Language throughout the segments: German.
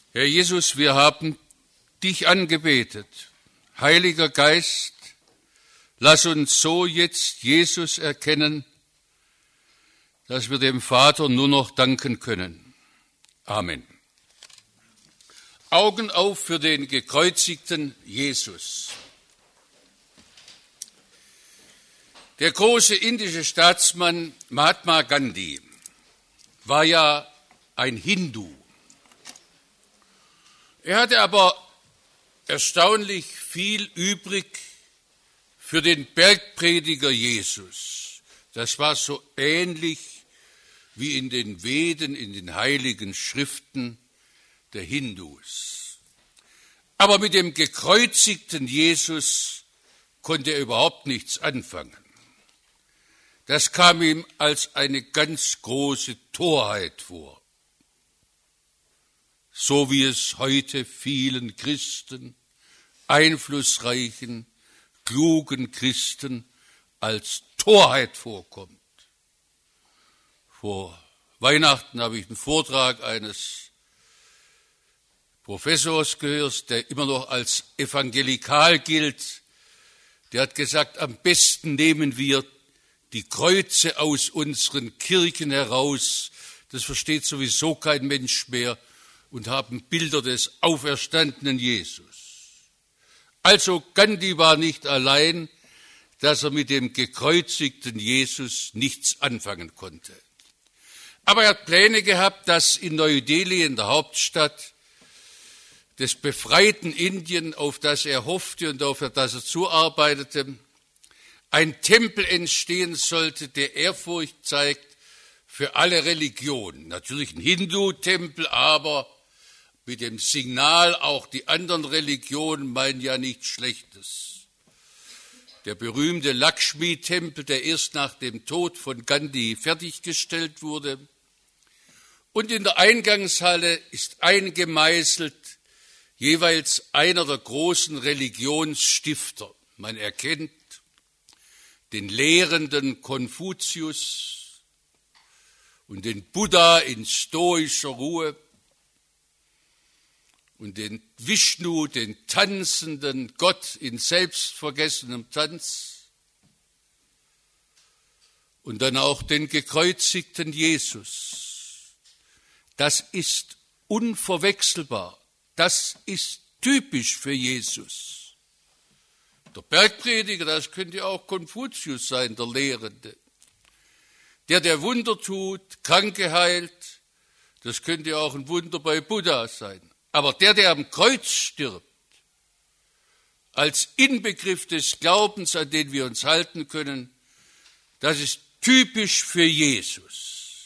Herr Jesus, wir haben dich angebetet. Heiliger Geist, lass uns so jetzt Jesus erkennen, dass wir dem Vater nur noch danken können. Amen. Augen auf für den gekreuzigten Jesus. Der große indische Staatsmann Mahatma Gandhi war ja ein Hindu. Er hatte aber erstaunlich viel übrig für den Bergprediger Jesus. Das war so ähnlich wie in den Veden, in den heiligen Schriften der Hindus. Aber mit dem gekreuzigten Jesus konnte er überhaupt nichts anfangen. Das kam ihm als eine ganz große Torheit vor. So wie es heute vielen Christen, einflussreichen, klugen Christen als Torheit vorkommt. Vor Weihnachten habe ich einen Vortrag eines Professors gehört, der immer noch als evangelikal gilt. Der hat gesagt, am besten nehmen wir die Kreuze aus unseren Kirchen heraus. Das versteht sowieso kein Mensch mehr. Und haben Bilder des auferstandenen Jesus. Also Gandhi war nicht allein, dass er mit dem gekreuzigten Jesus nichts anfangen konnte. Aber er hat Pläne gehabt, dass in Neu-Delhi, in der Hauptstadt des befreiten Indien, auf das er hoffte und auf das er zuarbeitete, ein Tempel entstehen sollte, der Ehrfurcht zeigt für alle Religionen. Natürlich ein Hindu-Tempel, aber mit dem Signal, auch die anderen Religionen meinen ja nichts Schlechtes. Der berühmte Lakshmi-Tempel, der erst nach dem Tod von Gandhi fertiggestellt wurde. Und in der Eingangshalle ist eingemeißelt jeweils einer der großen Religionsstifter. Man erkennt den lehrenden Konfuzius und den Buddha in stoischer Ruhe und den Vishnu, den tanzenden Gott in selbstvergessenem Tanz und dann auch den gekreuzigten Jesus. Das ist unverwechselbar, das ist typisch für Jesus. Der Bergprediger, das könnte auch Konfuzius sein, der Lehrende. Der Wunder tut, Kranke heilt, das könnte auch ein Wunder bei Buddha sein. Aber der am Kreuz stirbt, als Inbegriff des Glaubens, an den wir uns halten können, das ist typisch für Jesus.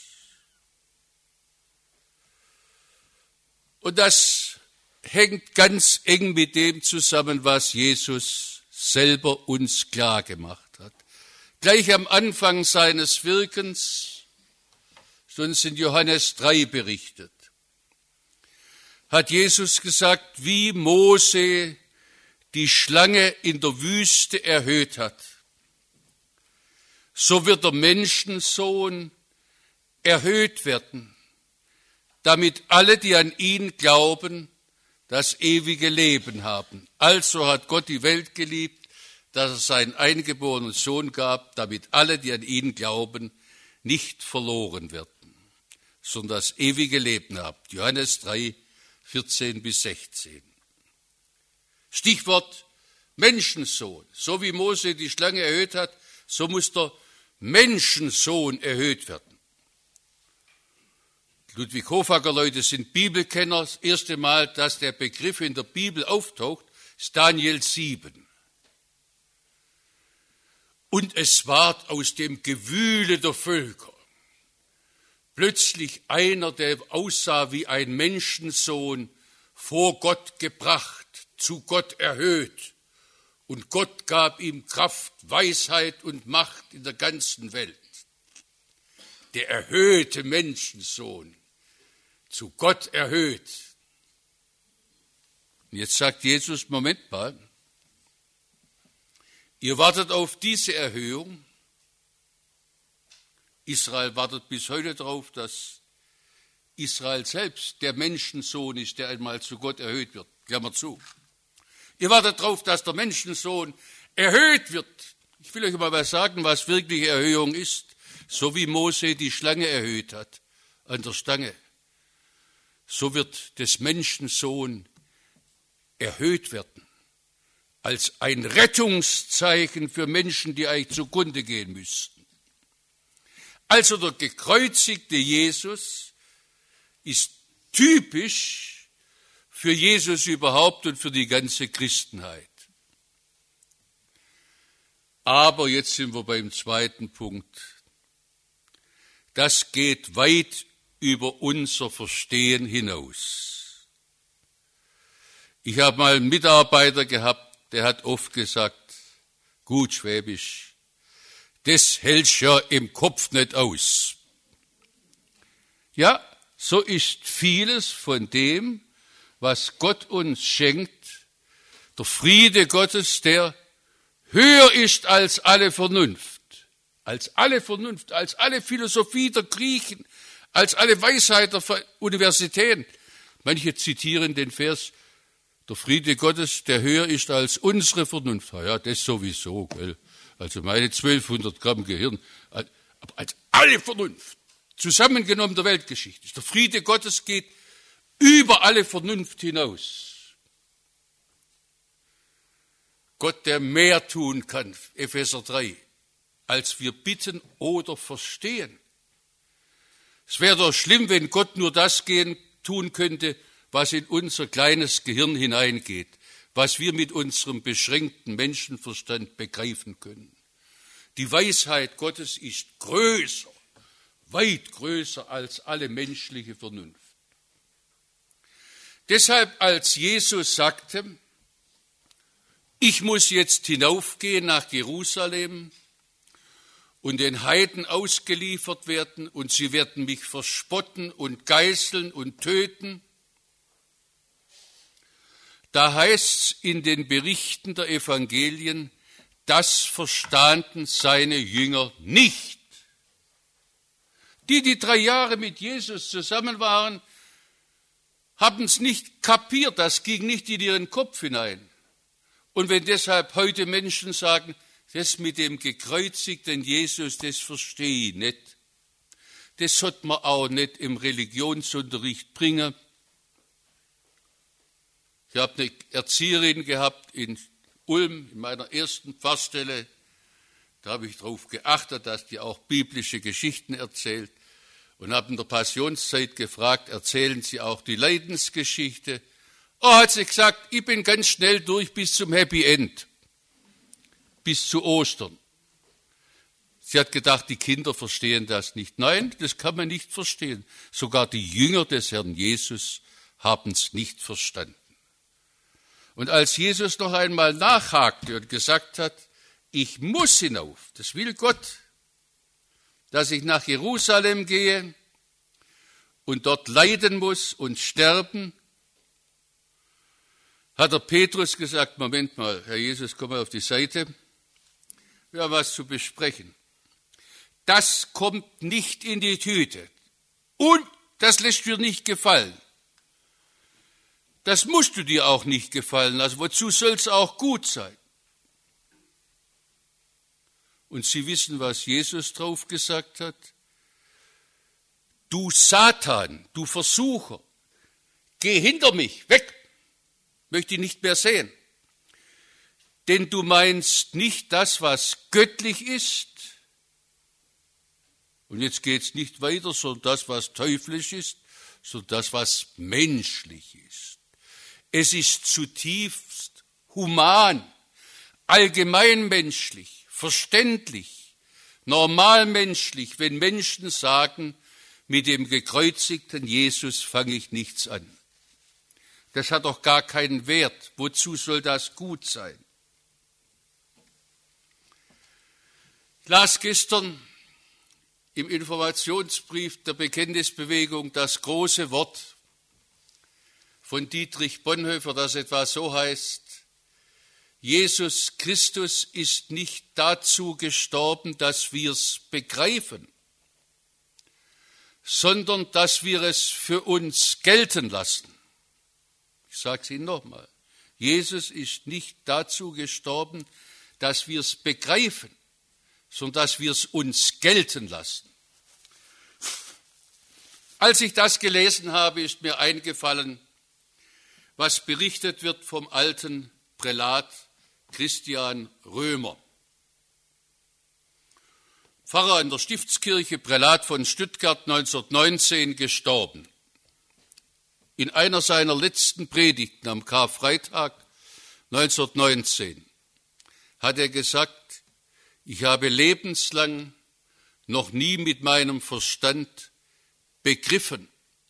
Und das hängt ganz eng mit dem zusammen, was Jesus selber uns klar gemacht hat. Gleich am Anfang seines Wirkens, so uns in Johannes 3 berichtet, hat Jesus gesagt, wie Mose die Schlange in der Wüste erhöht hat, so wird der Menschensohn erhöht werden, damit alle, die an ihn glauben, das ewige Leben haben. Also hat Gott die Welt geliebt, dass er seinen eingeborenen Sohn gab, damit alle, die an ihn glauben, nicht verloren werden, sondern das ewige Leben haben. Johannes 3, 14 bis 16. Stichwort Menschensohn. So wie Mose die Schlange erhöht hat, so muss der Menschensohn erhöht werden. Ludwig Hofacker Leute sind Bibelkenner. Das erste Mal, dass der Begriff in der Bibel auftaucht, ist Daniel 7. Und es ward aus dem Gewühle der Völker plötzlich einer, der aussah wie ein Menschensohn, vor Gott gebracht, zu Gott erhöht. Und Gott gab ihm Kraft, Weisheit und Macht in der ganzen Welt. Der erhöhte Menschensohn, zu Gott erhöht. Und jetzt sagt Jesus, Moment mal, ihr wartet auf diese Erhöhung. Israel wartet bis heute darauf, dass Israel selbst der Menschensohn ist, der einmal zu Gott erhöht wird. Klammer zu. Ihr wartet darauf, dass der Menschensohn erhöht wird. Ich will euch mal was sagen, was wirkliche Erhöhung ist. So wie Mose die Schlange erhöht hat an der Stange, so wird des Menschensohn erhöht werden als ein Rettungszeichen für Menschen, die eigentlich zugrunde gehen müssten. Also der gekreuzigte Jesus ist typisch für Jesus überhaupt und für die ganze Christenheit. Aber jetzt sind wir beim zweiten Punkt. Das geht weit über unser Verstehen hinaus. Ich habe mal einen Mitarbeiter gehabt, der hat oft gesagt, gut Schwäbisch, das hältst ja im Kopf nicht aus. Ja, so ist vieles von dem, was Gott uns schenkt, der Friede Gottes, der höher ist als alle Vernunft, als alle Philosophie der Griechen, als alle Weisheit der Universitäten. Manche zitieren den Vers, der Friede Gottes, der höher ist als unsere Vernunft. Ja, das sowieso, gell? Also meine 1200 Gramm Gehirn, aber als alle Vernunft, zusammengenommen der Weltgeschichte. Der Friede Gottes geht über alle Vernunft hinaus. Gott, der mehr tun kann, Epheser 3, als wir bitten oder verstehen. Es wäre doch schlimm, wenn Gott nur das tun könnte, was in unser kleines Gehirn hineingeht, was wir mit unserem beschränkten Menschenverstand begreifen können. Die Weisheit Gottes ist größer, weit größer als alle menschliche Vernunft. Deshalb, als Jesus sagte, ich muss jetzt hinaufgehen nach Jerusalem und den Heiden ausgeliefert werden und sie werden mich verspotten und geißeln und töten. Da heißt es in den Berichten der Evangelien, das verstanden seine Jünger nicht. Die 3 Jahre mit Jesus zusammen waren, haben es nicht kapiert, das ging nicht in ihren Kopf hinein. Und wenn deshalb heute Menschen sagen, das mit dem gekreuzigten Jesus, das verstehe ich nicht. Das sollte man auch nicht im Religionsunterricht bringen. Ich habe eine Erzieherin gehabt in Ulm, in meiner ersten Pfarrstelle. Da habe ich darauf geachtet, dass die auch biblische Geschichten erzählt. Und habe in der Passionszeit gefragt, erzählen Sie auch die Leidensgeschichte? Oh, hat sie gesagt, ich bin ganz schnell durch bis zum Happy End. Bis zu Ostern. Sie hat gedacht, die Kinder verstehen das nicht. Nein, das kann man nicht verstehen. Sogar die Jünger des Herrn Jesus haben es nicht verstanden. Und als Jesus noch einmal nachhakte und gesagt hat, ich muss hinauf, das will Gott, dass ich nach Jerusalem gehe und dort leiden muss und sterben, hat der Petrus gesagt, Moment mal, Herr Jesus, komm mal auf die Seite. Wir haben was zu besprechen. Das kommt nicht in die Tüte. Und das lässt dir nicht gefallen. Das musst du dir auch nicht gefallen lassen. Wozu soll es auch gut sein? Und Sie wissen, was Jesus drauf gesagt hat? Du Satan, du Versucher, geh hinter mich, weg, möchte ich nicht mehr sehen. Denn du meinst nicht das, was göttlich ist. Und jetzt geht es nicht weiter, sondern das, was teuflisch ist, sondern das, was menschlich ist. Es ist zutiefst human, allgemeinmenschlich, verständlich, normalmenschlich, wenn Menschen sagen, mit dem gekreuzigten Jesus fange ich nichts an. Das hat doch gar keinen Wert. Wozu soll das gut sein? Ich las gestern im Informationsbrief der Bekenntnisbewegung das große Wort von Dietrich Bonhoeffer, das etwa so heißt: Jesus Christus ist nicht dazu gestorben, dass wir es begreifen, sondern dass wir es für uns gelten lassen. Ich sage es Ihnen nochmal. Jesus ist nicht dazu gestorben, dass wir es begreifen, sondern dass wir es uns gelten lassen. Als ich das gelesen habe, ist mir eingefallen, was berichtet wird vom alten Prälat Christian Römer. Pfarrer in der Stiftskirche, Prälat von Stuttgart, 1919 gestorben. In einer seiner letzten Predigten am Karfreitag 1919 hat er gesagt, ich habe lebenslang noch nie mit meinem Verstand begriffen,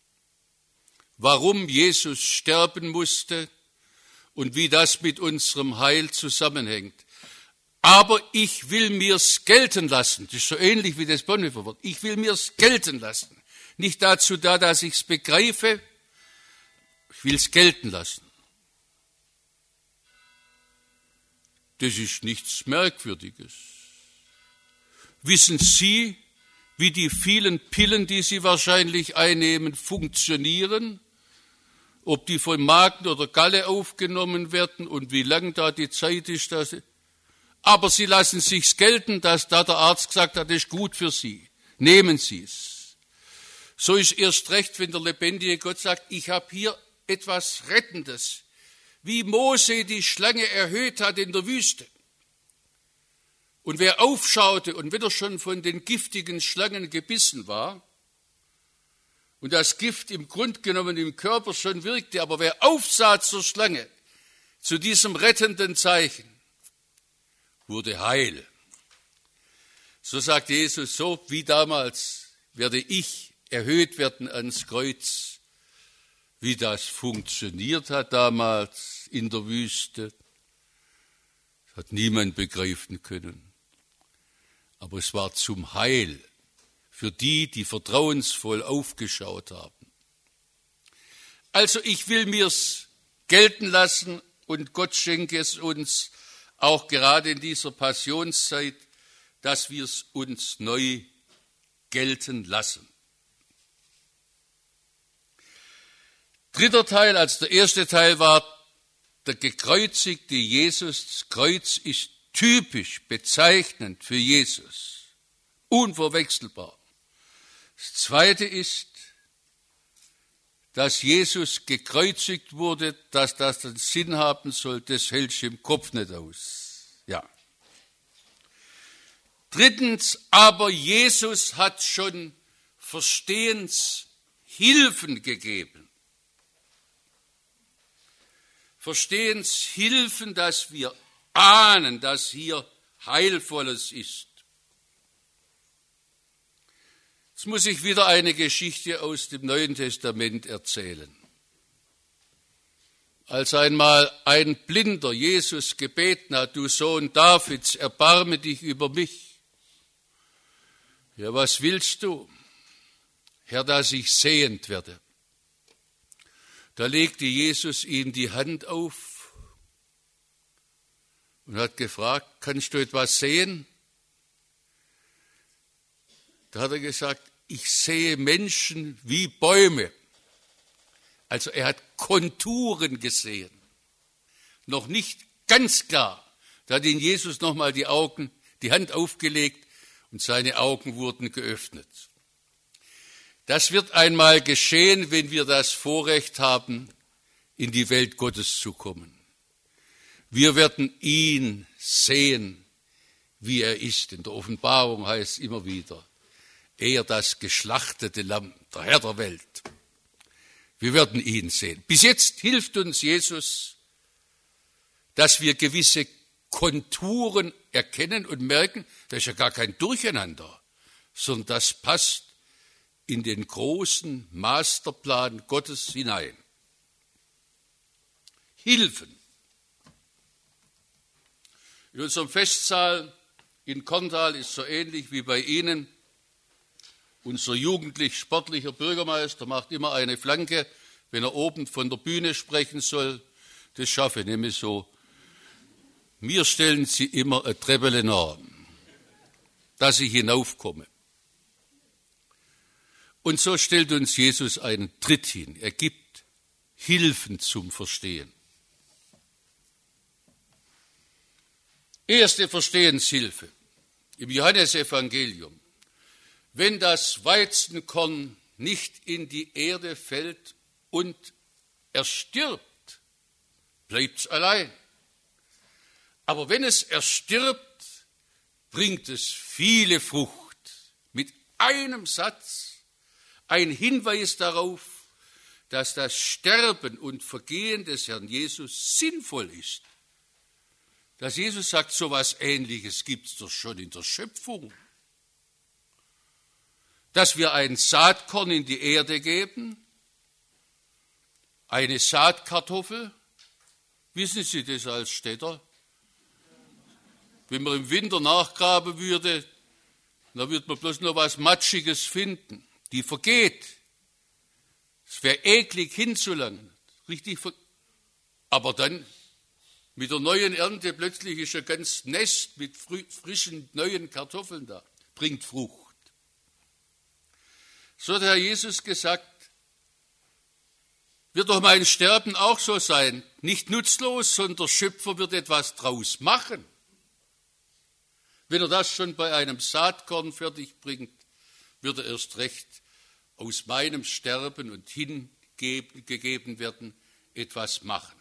warum Jesus sterben musste und wie das mit unserem Heil zusammenhängt. Aber ich will mir's gelten lassen. Das ist so ähnlich wie das Bonhoeffer-Wort. Ich will mir's gelten lassen. Nicht dazu da, dass ich's begreife. Ich will's gelten lassen. Das ist nichts Merkwürdiges. Wissen Sie, wie die vielen Pillen, die Sie wahrscheinlich einnehmen, funktionieren? Ob die von Magen oder Galle aufgenommen werden und wie lang da die Zeit ist, dass aber Sie lassen sich's gelten, dass da der Arzt gesagt hat, das ist gut für Sie. Nehmen Sie es. So ist erst recht, wenn der lebendige Gott sagt, ich habe hier etwas Rettendes, wie Mose die Schlange erhöht hat in der Wüste. Und wer aufschaute und wieder schon von den giftigen Schlangen gebissen war und das Gift im Grunde genommen im Körper schon wirkte, aber wer aufsah zur Schlange, zu diesem rettenden Zeichen, wurde heil. So sagt Jesus, so wie damals werde ich erhöht werden ans Kreuz. Wie das funktioniert hat damals in der Wüste, hat niemand begreifen können. Aber es war zum Heil für die, die vertrauensvoll aufgeschaut haben. Also ich will mir's gelten lassen und Gott schenke es uns, auch gerade in dieser Passionszeit, dass wir es uns neu gelten lassen. Dritter Teil, also der erste Teil war der gekreuzigte Jesus. Das Kreuz ist typisch bezeichnend für Jesus, unverwechselbar. Das zweite ist, dass Jesus gekreuzigt wurde, dass das den Sinn haben soll, das hältst du im Kopf nicht aus. Ja. Drittens, aber Jesus hat schon Verstehenshilfen gegeben. Verstehenshilfen, dass wir ahnen, dass hier Heilvolles ist. Jetzt muss ich wieder eine Geschichte aus dem Neuen Testament erzählen. Als einmal ein Blinder Jesus gebeten hat, du Sohn Davids, erbarme dich über mich. Ja, was willst du? Herr, dass ich sehend werde. Da legte Jesus ihm die Hand auf und hat gefragt, kannst du etwas sehen? Da hat er gesagt, ich sehe Menschen wie Bäume. Also er hat Konturen gesehen. Noch nicht ganz klar. Da hat ihn Jesus nochmal die Hand aufgelegt und seine Augen wurden geöffnet. Das wird einmal geschehen, wenn wir das Vorrecht haben, in die Welt Gottes zu kommen. Wir werden ihn sehen, wie er ist. In der Offenbarung heißt es immer wieder, er das geschlachtete Lamm, der Herr der Welt. Wir werden ihn sehen. Bis jetzt hilft uns Jesus, dass wir gewisse Konturen erkennen und merken, das ist ja gar kein Durcheinander, sondern das passt in den großen Masterplan Gottes hinein. Hilfen. In unserem Festsaal in Korntal ist so ähnlich wie bei Ihnen. Unser jugendlich-sportlicher Bürgermeister macht immer eine Flanke, wenn er oben von der Bühne sprechen soll. Das schaffe ich nämlich so. Mir stellen Sie immer eine Treppe nach, dass ich hinaufkomme. Und so stellt uns Jesus einen Tritt hin. Er gibt Hilfen zum Verstehen. Erste Verstehenshilfe im Johannesevangelium. Wenn das Weizenkorn nicht in die Erde fällt und erstirbt, bleibt es allein. Aber wenn es erstirbt, bringt es viele Frucht. Mit einem Satz ein Hinweis darauf, dass das Sterben und Vergehen des Herrn Jesus sinnvoll ist. Dass Jesus sagt, so etwas Ähnliches gibt es doch schon in der Schöpfung. Dass wir ein Saatkorn in die Erde geben, eine Saatkartoffel, wissen Sie das als Städter? Wenn man im Winter nachgraben würde, dann würde man bloß noch was Matschiges finden. Die vergeht. Es wäre eklig hinzulangen. Aber dann mit der neuen Ernte plötzlich ist ein ganz Nest mit frischen, neuen Kartoffeln da. Bringt Frucht. So hat Herr Jesus gesagt, wird doch mein Sterben auch so sein. Nicht nutzlos, sondern der Schöpfer wird etwas draus machen. Wenn er das schon bei einem Saatkorn fertig bringt, wird er erst recht aus meinem Sterben und hingegeben werden etwas machen.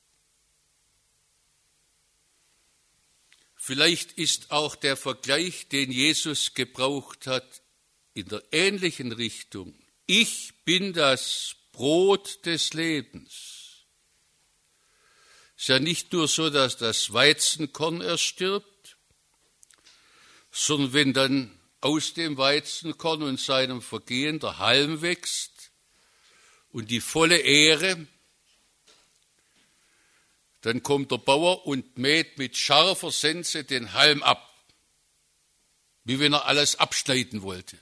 Vielleicht ist auch der Vergleich, den Jesus gebraucht hat, in der ähnlichen Richtung. Ich bin das Brot des Lebens. Es ist ja nicht nur so, dass das Weizenkorn erstirbt, sondern wenn dann aus dem Weizenkorn und seinem Vergehen der Halm wächst und die volle Ähre, dann kommt der Bauer und mäht mit scharfer Sense den Halm ab, wie wenn er alles abschneiden wollte.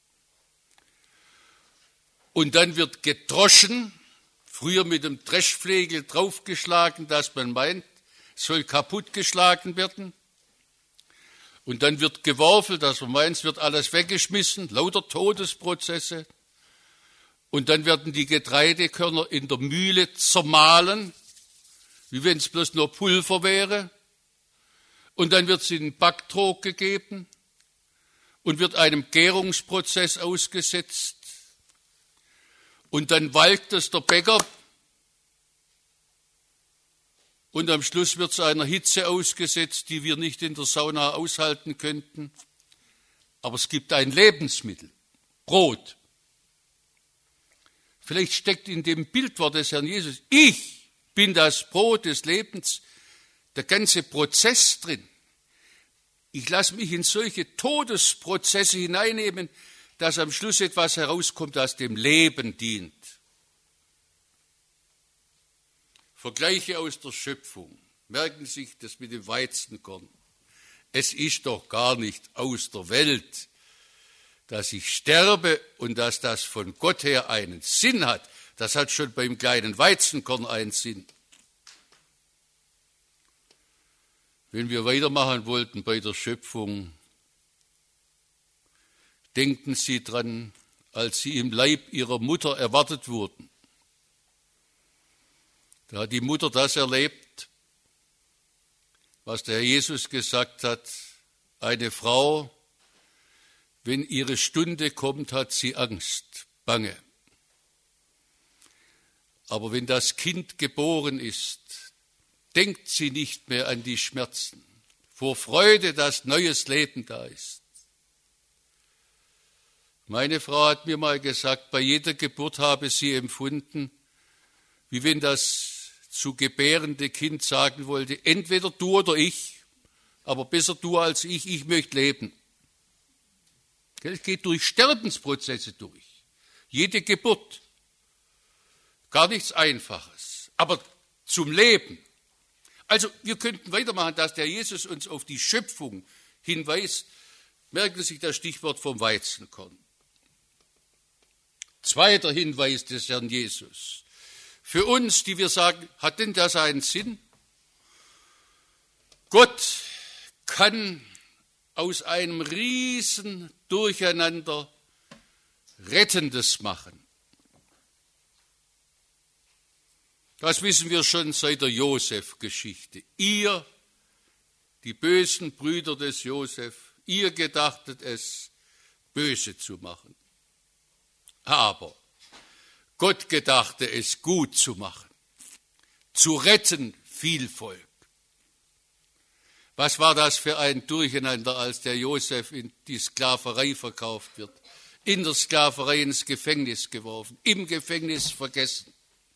Und dann wird gedroschen, früher mit dem Dreschflegel draufgeschlagen, dass man meint, es soll kaputtgeschlagen werden. Und dann wird geworfelt, dass man meint, es wird alles weggeschmissen, lauter Todesprozesse. Und dann werden die Getreidekörner in der Mühle zermahlen, wie wenn es bloß nur Pulver wäre. Und dann wird es in den Backtrog gegeben und wird einem Gärungsprozess ausgesetzt. Und dann walkt es der Bäcker und am Schluss wird es einer Hitze ausgesetzt, die wir nicht in der Sauna aushalten könnten. Aber es gibt ein Lebensmittel, Brot. Vielleicht steckt in dem Bildwort des Herrn Jesus, ich bin das Brot des Lebens, der ganze Prozess drin. Ich lasse mich in solche Todesprozesse hineinnehmen, dass am Schluss etwas herauskommt, das dem Leben dient. Vergleiche aus der Schöpfung. Merken Sie sich das mit dem Weizenkorn. Es ist doch gar nicht aus der Welt, dass ich sterbe und dass das von Gott her einen Sinn hat. Das hat schon beim kleinen Weizenkorn einen Sinn. Wenn wir weitermachen wollten bei der Schöpfung, denken Sie dran, als Sie im Leib Ihrer Mutter erwartet wurden. Da hat die Mutter das erlebt, was der Herr Jesus gesagt hat, eine Frau, wenn ihre Stunde kommt, hat sie Angst, Bange. Aber wenn das Kind geboren ist, denkt sie nicht mehr an die Schmerzen, vor Freude, dass neues Leben da ist. Meine Frau hat mir mal gesagt, bei jeder Geburt habe sie empfunden, wie wenn das zu gebärende Kind sagen wollte, entweder du oder ich, aber besser du als ich möchte leben. Es geht durch Sterbensprozesse durch. Jede Geburt. Gar nichts Einfaches, aber zum Leben. Also wir könnten weitermachen, dass der Jesus uns auf die Schöpfung hinweist. Merken Sie sich das Stichwort vom Weizenkorn. Zweiter Hinweis des Herrn Jesus. Für uns, die wir sagen, hat denn das einen Sinn? Gott kann aus einem riesen Durcheinander Rettendes machen. Das wissen wir schon seit der Josef-Geschichte. Ihr, die bösen Brüder des Josef, ihr gedachtet es, böse zu machen. Aber Gott gedachte es, gut zu machen, zu retten viel Volk. Was war das für ein Durcheinander, als der Josef in die Sklaverei verkauft wird, in der Sklaverei ins Gefängnis geworfen, im Gefängnis vergessen.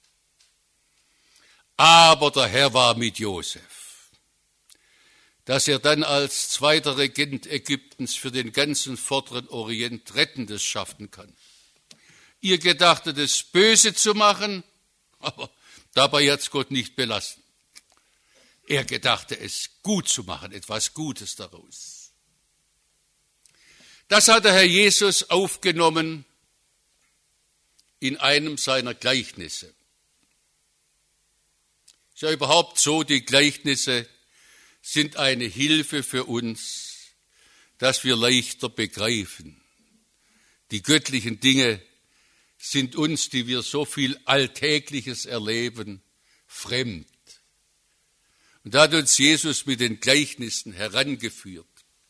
Aber der Herr war mit Josef, dass er dann als zweiter Regent Ägyptens für den ganzen vorderen Orient Rettendes schaffen kann. Ihr gedachtet es, böse zu machen, aber dabei hat es Gott nicht belassen. Er gedachte es, gut zu machen, etwas Gutes daraus. Das hat der Herr Jesus aufgenommen in einem seiner Gleichnisse. Ist ja überhaupt so, die Gleichnisse sind eine Hilfe für uns, dass wir leichter begreifen. Die göttlichen Dinge sind uns, die wir so viel Alltägliches erleben, fremd. Und da hat uns Jesus mit den Gleichnissen herangeführt.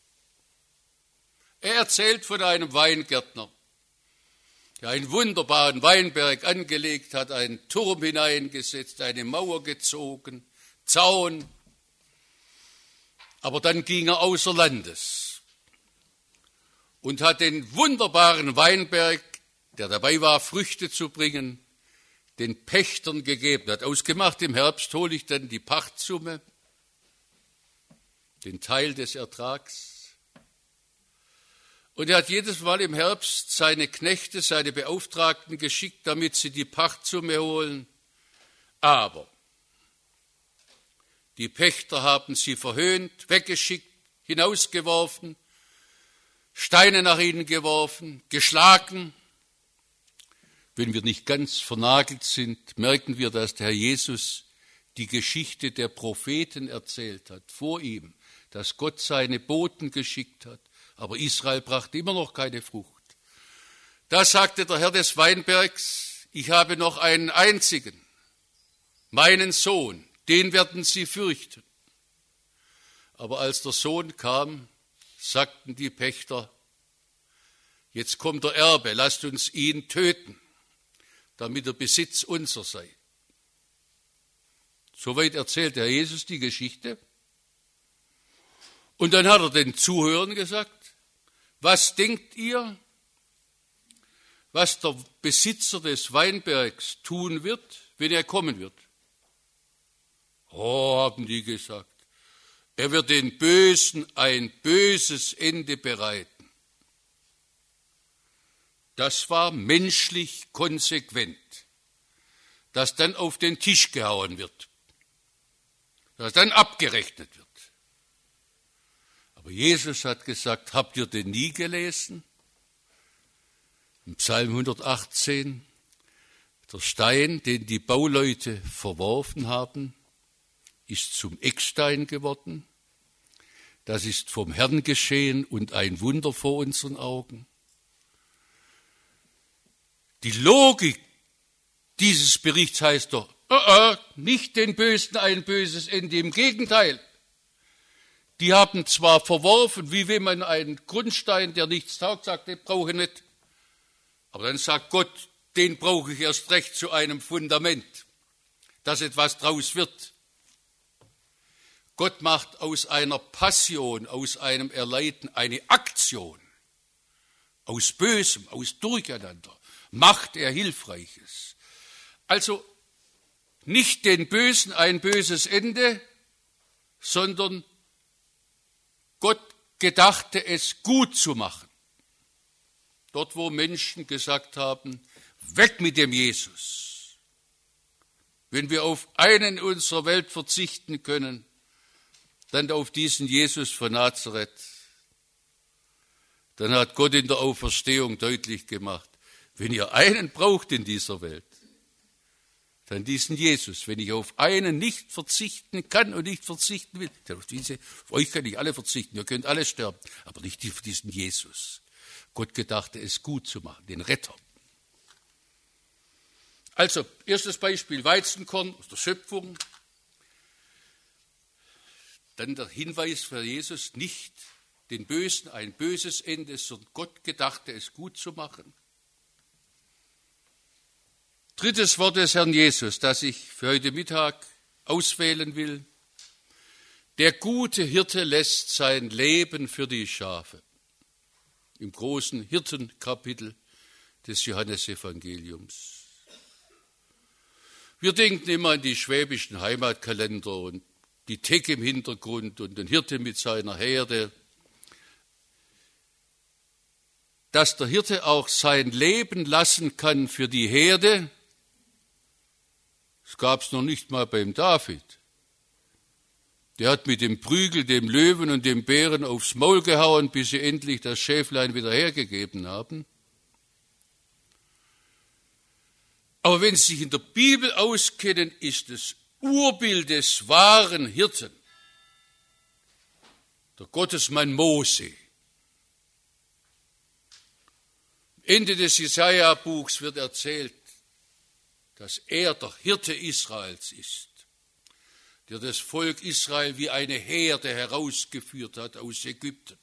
Er erzählt von einem Weingärtner, der einen wunderbaren Weinberg angelegt hat, einen Turm hineingesetzt, eine Mauer gezogen, Zaun. Aber dann ging er außer Landes und hat den wunderbaren Weinberg, der dabei war, Früchte zu bringen, den Pächtern gegeben. Er hat ausgemacht, im Herbst hole ich dann die Pachtsumme, den Teil des Ertrags. Und er hat jedes Mal im Herbst seine Knechte, seine Beauftragten geschickt, damit sie die Pachtsumme holen. Aber die Pächter haben sie verhöhnt, weggeschickt, hinausgeworfen, Steine nach ihnen geworfen, geschlagen. Wenn wir nicht ganz vernagelt sind, merken wir, dass der Herr Jesus die Geschichte der Propheten erzählt hat, vor ihm, dass Gott seine Boten geschickt hat. Aber Israel brachte immer noch keine Frucht. Da sagte der Herr des Weinbergs, ich habe noch einen einzigen, meinen Sohn, den werden sie fürchten. Aber als der Sohn kam, sagten die Pächter, jetzt kommt der Erbe, lasst uns ihn töten, damit der Besitz unser sei. Soweit erzählt der Herr Jesus die Geschichte. Und dann hat er den Zuhörern gesagt, was denkt ihr, was der Besitzer des Weinbergs tun wird, wenn er kommen wird? Oh, haben die gesagt, er wird den Bösen ein böses Ende bereiten. Das war menschlich konsequent, dass dann auf den Tisch gehauen wird, dass dann abgerechnet wird. Aber Jesus hat gesagt, habt ihr denn nie gelesen? Im Psalm 118, der Stein, den die Bauleute verworfen haben, ist zum Eckstein geworden. Das ist vom Herrn geschehen und ein Wunder vor unseren Augen. Die Logik dieses Berichts heißt doch, nicht den Bösen ein böses Ende, im Gegenteil. Die haben zwar verworfen, wie wenn man einen Grundstein, der nichts taugt, sagt, den brauche ich nicht. Aber dann sagt Gott, den brauche ich erst recht zu einem Fundament, dass etwas draus wird. Gott macht aus einer Passion, aus einem Erleiden eine Aktion. Aus Bösem, aus Durcheinander macht er Hilfreiches. Also nicht den Bösen ein böses Ende, sondern Gott gedachte es gut zu machen. Dort, wo Menschen gesagt haben, weg mit dem Jesus. Wenn wir auf einen in unserer Welt verzichten können, dann auf diesen Jesus von Nazareth. Dann hat Gott in der Auferstehung deutlich gemacht, wenn ihr einen braucht in dieser Welt, dann diesen Jesus. Wenn ich auf einen nicht verzichten kann und nicht verzichten will, dann auf euch kann ich alle verzichten, ihr könnt alle sterben, aber nicht auf diesen Jesus. Gott gedachte es gut zu machen, den Retter. Also, erstes Beispiel, Weizenkorn aus der Schöpfung. Dann der Hinweis für Jesus, nicht den Bösen ein böses Ende, sondern Gott gedachte es gut zu machen. Drittes Wort des Herrn Jesus, das ich für heute Mittag auswählen will. Der gute Hirte lässt sein Leben für die Schafe. Im großen Hirtenkapitel des Johannesevangeliums. Wir denken immer an die schwäbischen Heimatkalender und die Theke im Hintergrund und den Hirte mit seiner Herde. Dass der Hirte auch sein Leben lassen kann für die Herde, das gab es noch nicht mal beim David. Der hat mit dem Prügel dem Löwen und dem Bären aufs Maul gehauen, bis sie endlich das Schäflein wieder hergegeben haben. Aber wenn Sie sich in der Bibel auskennen, ist das Urbild des wahren Hirten der Gottesmann Mose. Ende des Jesaja-Buchs wird erzählt, dass er der Hirte Israels ist, der das Volk Israel wie eine Herde herausgeführt hat aus Ägypten.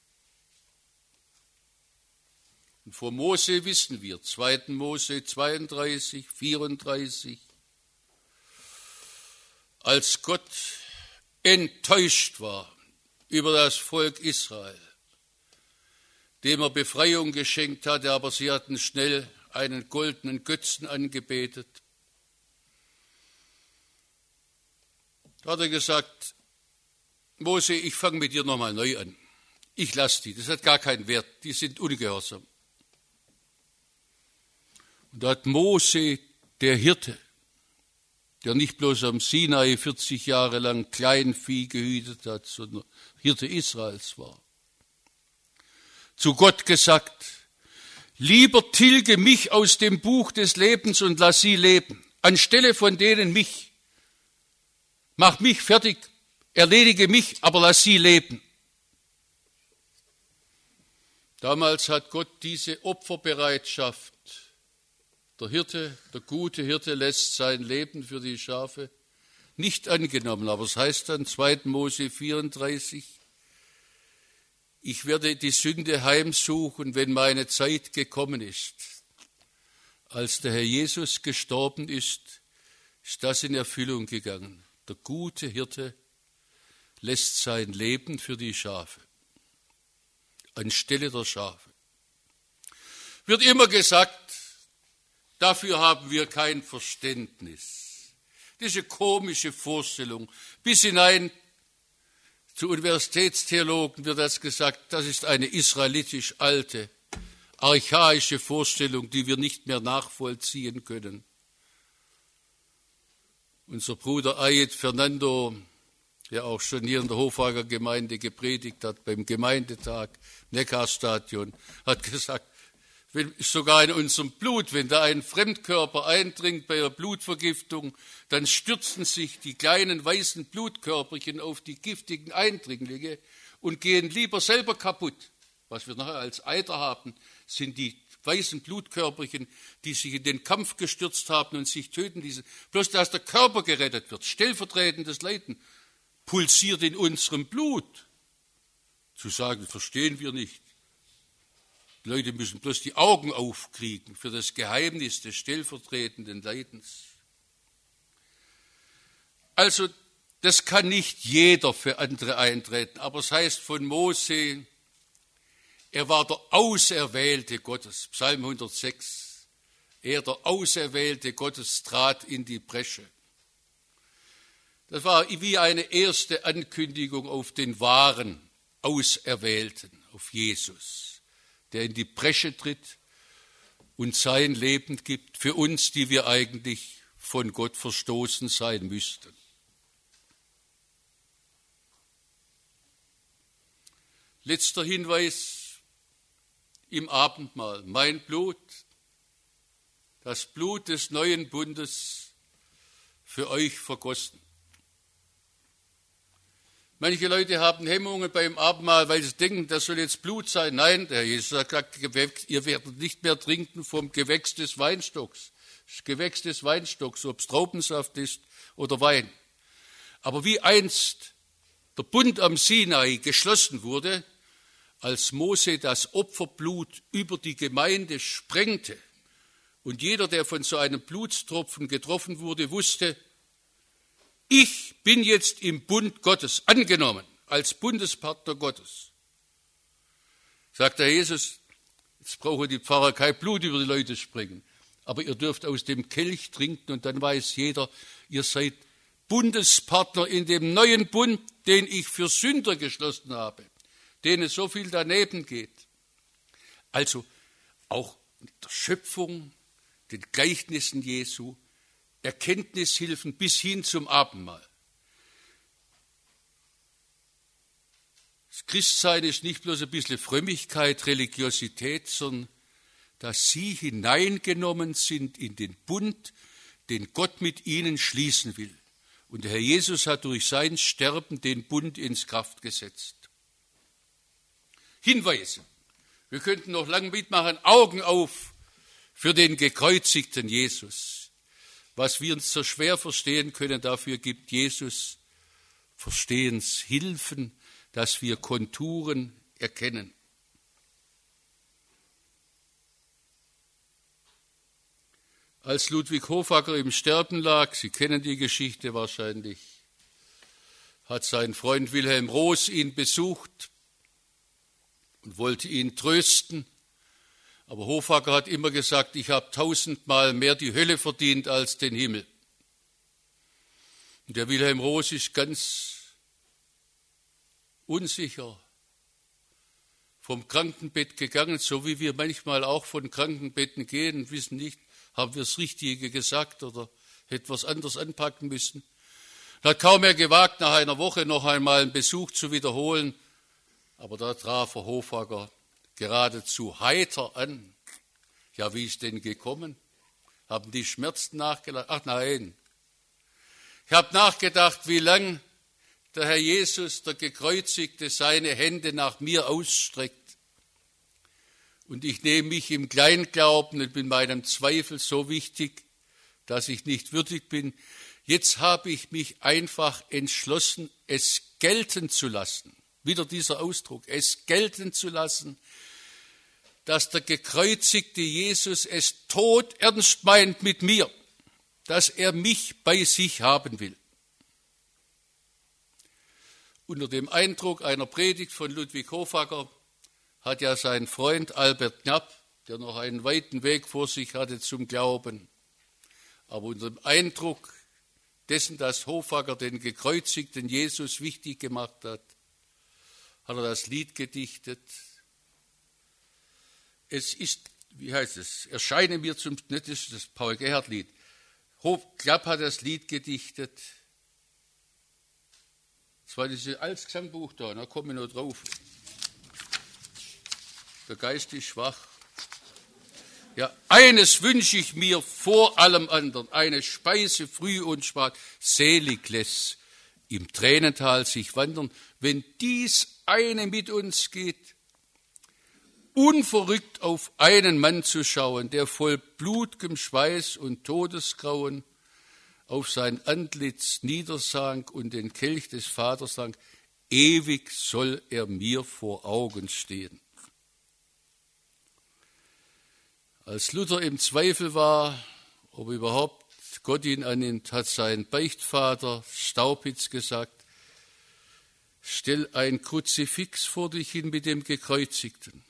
Und vor Mose wissen wir, 2. Mose 32, 34, als Gott enttäuscht war über das Volk Israel, dem er Befreiung geschenkt hatte, aber sie hatten schnell einen goldenen Götzen angebetet. Da hat er gesagt, Mose, ich fange mit dir nochmal neu an. Ich lasse die, das hat gar keinen Wert, die sind ungehorsam. Und da hat Mose, der Hirte, der nicht bloß am Sinai 40 Jahre lang Kleinvieh gehütet hat, sondern Hirte Israels war, zu Gott gesagt, lieber tilge mich aus dem Buch des Lebens und lass sie leben, anstelle von denen mich. Mach mich fertig, erledige mich, aber lass sie leben. Damals hat Gott diese Opferbereitschaft, der Hirte, der gute Hirte lässt sein Leben für die Schafe, nicht angenommen. Aber es heißt dann 2. Mose 34, ich werde die Sünde heimsuchen, wenn meine Zeit gekommen ist. Als der Herr Jesus gestorben ist, ist das in Erfüllung gegangen. Der gute Hirte lässt sein Leben für die Schafe, anstelle der Schafe. Wird immer gesagt, dafür haben wir kein Verständnis. Diese komische Vorstellung, bis hinein zu Universitätstheologen wird das gesagt, das ist eine israelitisch alte, archaische Vorstellung, die wir nicht mehr nachvollziehen können. Unser Bruder Ayed Fernando, der auch schon hier in der Hofhager Gemeinde gepredigt hat, beim Gemeindetag, Neckarstadion, hat gesagt, sogar in unserem Blut, wenn da ein Fremdkörper eindringt bei einer Blutvergiftung, dann stürzen sich die kleinen weißen Blutkörperchen auf die giftigen Eindringlinge und gehen lieber selber kaputt. Was wir nachher als Eiter haben, sind die weißen Blutkörperchen, die sich in den Kampf gestürzt haben und sich töten ließen. Bloß, dass der Körper gerettet wird, stellvertretendes Leiden, pulsiert in unserem Blut. Zu sagen, verstehen wir nicht. Die Leute müssen bloß die Augen aufkriegen für das Geheimnis des stellvertretenden Leidens. Also, das kann nicht jeder für andere eintreten, aber es heißt von Mose, er war der Auserwählte Gottes, Psalm 106. Er, der Auserwählte Gottes, trat in die Bresche. Das war wie eine erste Ankündigung auf den wahren Auserwählten, auf Jesus, der in die Bresche tritt und sein Leben gibt für uns, die wir eigentlich von Gott verstoßen sein müssten. Letzter Hinweis im Abendmahl. Mein Blut, das Blut des neuen Bundes für euch vergossen. Ich Manche Leute haben Hemmungen beim Abendmahl, weil sie denken, das soll jetzt Blut sein. Nein, der Jesus hat gesagt, ihr werdet nicht mehr trinken vom Gewächs des Weinstocks. Das Gewächs des Weinstocks, ob es Traubensaft ist oder Wein. Aber wie einst der Bund am Sinai geschlossen wurde, als Mose das Opferblut über die Gemeinde sprengte und jeder, der von so einem Blutstropfen getroffen wurde, wusste, ich bin jetzt im Bund Gottes angenommen, als Bundespartner Gottes. Sagt der Jesus, jetzt brauchen die Pfarrer kein Blut über die Leute sprengen, aber ihr dürft aus dem Kelch trinken und dann weiß jeder, ihr seid Bundespartner in dem neuen Bund, den ich für Sünder geschlossen habe, denen so viel daneben geht. Also auch in der Schöpfung, den Gleichnissen Jesu, Erkenntnishilfen bis hin zum Abendmahl. Das Christsein ist nicht bloß ein bisschen Frömmigkeit, Religiosität, sondern dass sie hineingenommen sind in den Bund, den Gott mit ihnen schließen will. Und der Herr Jesus hat durch sein Sterben den Bund ins Kraft gesetzt. Hinweise. Wir könnten noch lange mitmachen. Augen auf für den gekreuzigten Jesus. Was wir uns so schwer verstehen können, dafür gibt Jesus Verstehenshilfen, dass wir Konturen erkennen. Als Ludwig Hofacker im Sterben lag, Sie kennen die Geschichte wahrscheinlich, hat sein Freund Wilhelm Roos ihn besucht und wollte ihn trösten. Aber Hofacker hat immer gesagt, ich habe 1000-mal mehr die Hölle verdient als den Himmel. Und der Wilhelm Roos ist ganz unsicher vom Krankenbett gegangen, so wie wir manchmal auch von Krankenbetten gehen und wissen nicht, haben wir das Richtige gesagt oder hätten wir es anders anpacken müssen. Er hat kaum mehr gewagt, nach einer Woche noch einmal einen Besuch zu wiederholen, aber da traf er Hofacker geradezu heiter an. Ja, wie ist denn gekommen? Haben die Schmerzen nachgelassen? Ach nein. Ich habe nachgedacht, wie lang der Herr Jesus, der Gekreuzigte, seine Hände nach mir ausstreckt. Und ich nehme mich im Kleinglauben und bin meinem Zweifel so wichtig, dass ich nicht würdig bin. Jetzt habe ich mich einfach entschlossen, es gelten zu lassen. Wieder dieser Ausdruck, es gelten zu lassen, dass der gekreuzigte Jesus es todernst meint mit mir, dass er mich bei sich haben will. Unter dem Eindruck einer Predigt von Ludwig Hofacker hat ja sein Freund Albert Knapp, der noch einen weiten Weg vor sich hatte zum Glauben, aber unter dem Eindruck dessen, dass Hofacker den gekreuzigten Jesus wichtig gemacht hat, hat er das Lied gedichtet. Es ist, wie heißt es, erscheine mir zum, das ist das Paul-Gerhardt-Lied. Klapp hat das Lied gedichtet. Das war dieses altes Gesangbuch da, da komme ich noch drauf. Der Geist ist schwach. Ja, eines wünsche ich mir vor allem anderen, eine Speise früh und spät, selig lässt im Tränental sich wandern, wenn dies eine mit uns geht, unverrückt auf einen Mann zu schauen, der voll blutgem Schweiß und Todesgrauen auf sein Antlitz niedersank und den Kelch des Vaters trank, ewig soll er mir vor Augen stehen. Als Luther im Zweifel war, ob überhaupt Gott ihn annimmt, hat sein Beichtvater Staupitz gesagt, stell ein Kruzifix vor dich hin mit dem Gekreuzigten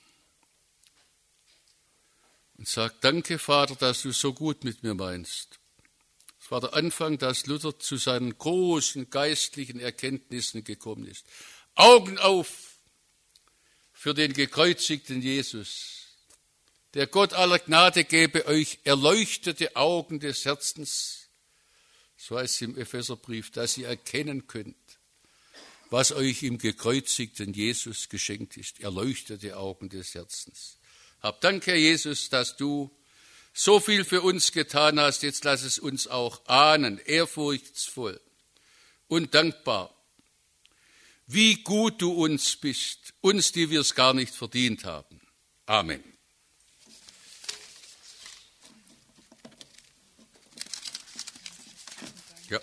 und sag, danke Vater, dass du so gut mit mir meinst. Es war der Anfang, dass Luther zu seinen großen geistlichen Erkenntnissen gekommen ist. Augen auf für den gekreuzigten Jesus. Der Gott aller Gnade gebe euch erleuchtete Augen des Herzens, so heißt es im Epheserbrief, dass ihr erkennen könnt, was euch im gekreuzigten Jesus geschenkt ist, erleuchtete Augen des Herzens. Hab Dank, Herr Jesus, dass du so viel für uns getan hast. Jetzt lass es uns auch ahnen, ehrfurchtsvoll und dankbar. wie gut du uns bist, uns, die wir es gar nicht verdient haben. Amen. Ja.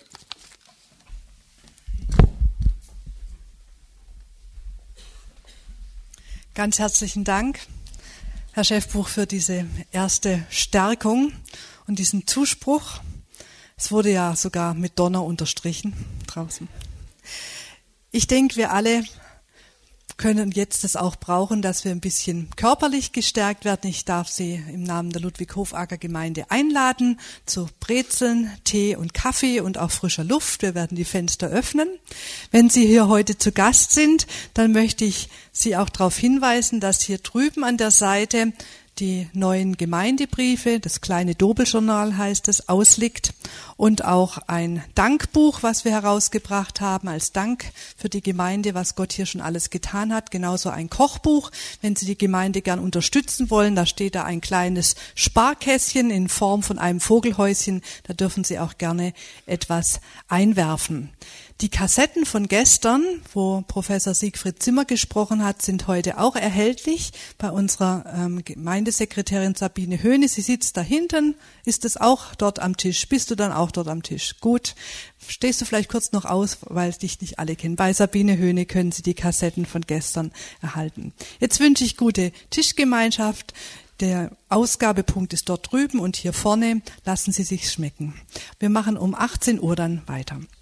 Ganz herzlichen Dank, Herr Schäffbuch, für diese erste Stärkung und diesen Zuspruch. Es wurde ja sogar mit Donner unterstrichen draußen. Ich denke, wir alle können jetzt das auch brauchen, dass wir ein bisschen körperlich gestärkt werden. Ich darf Sie im Namen der Ludwig-Hofacker-Gemeinde einladen zu Brezeln, Tee und Kaffee und auch frischer Luft. Wir werden die Fenster öffnen. Wenn Sie hier heute zu Gast sind, dann möchte ich Sie auch darauf hinweisen, dass hier drüben an der Seite die neuen Gemeindebriefe, das kleine Dobeljournal heißt es, ausliegt und auch ein Dankbuch, was wir herausgebracht haben als Dank für die Gemeinde, was Gott hier schon alles getan hat. Genauso ein Kochbuch, wenn Sie die Gemeinde gern unterstützen wollen, da steht da ein kleines Sparkästchen in Form von einem Vogelhäuschen, da dürfen Sie auch gerne etwas einwerfen. Die Kassetten von gestern, wo Professor Siegfried Zimmer gesprochen hat, sind heute auch erhältlich bei unserer Gemeindesekretärin Sabine Höhne. Sie sitzt da hinten. Ist es auch dort am Tisch? Bist du dann auch dort am Tisch? Gut. Stehst du vielleicht kurz noch aus, weil dich nicht alle kennen. Bei Sabine Höhne können Sie die Kassetten von gestern erhalten. Jetzt wünsche ich gute Tischgemeinschaft. Der Ausgabepunkt ist dort drüben und hier vorne. Lassen Sie sich's schmecken. Wir machen um 18 Uhr dann weiter.